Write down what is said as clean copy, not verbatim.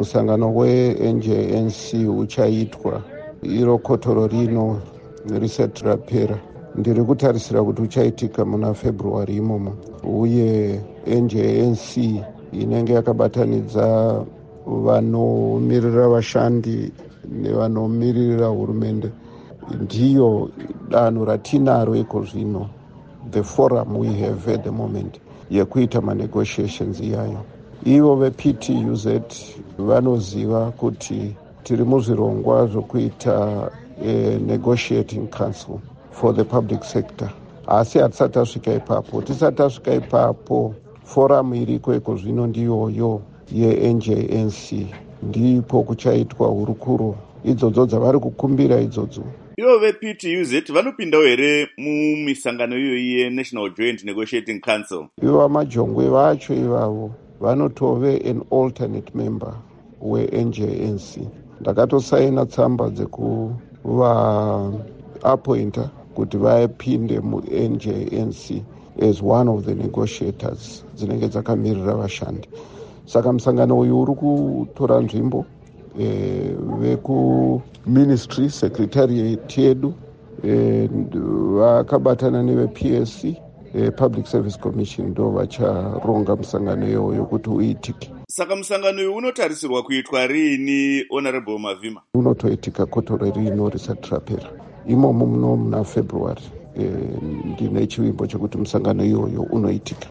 musangano weNJNC uchaitwa iro kotoro rino risati rapera. Ndiri kutarisira kuti uchaitika muna February imomo, uye NJNC inenge yakabatanidza vanomirira vashandi nevanomirira hurumende ndiyo danho ratinaro iko zvino, the forum we have at the moment yekuita manegotiations iyayo. Ivo vePTUZ vanoziva kuti tiri muzvirongwa zvokuita negotiating council for the public sector, asi hatisati tasvika ipapo. Tisati tasvika ipapo, forum iriko iko zvino ndiyoyo yeNJNC, ndipo kuchaitwa hurukuro idzodzo dzavari kukumbira idzodzo. Ivo vePTUZ vanopindawo here mumisangano iyoyi yeNational Joint Negotiating Council? Ivo vamajongwe vacho ivavo vanotove an alternate member weNJNC. Ndakatosaina tsamba dzekuvaappointa kuti vapinde muNJNC as one of the negotiators dzinenge dzakamirira vashandi. Saka musangano uyu uri kutora nzvimbo vekuministry secretariat yedu vakabatana nevePSC Public Service Commission ndo vacharonga musangano iyoyo kuti uitike. Saka musangano uyu unotarisirwa kuitwa rini, Honorable Mavhima? Unotoitika kotoro rino risati rapera, imomo muna February. Ndine chivimbo chekuti musangano iyoyo unoitika.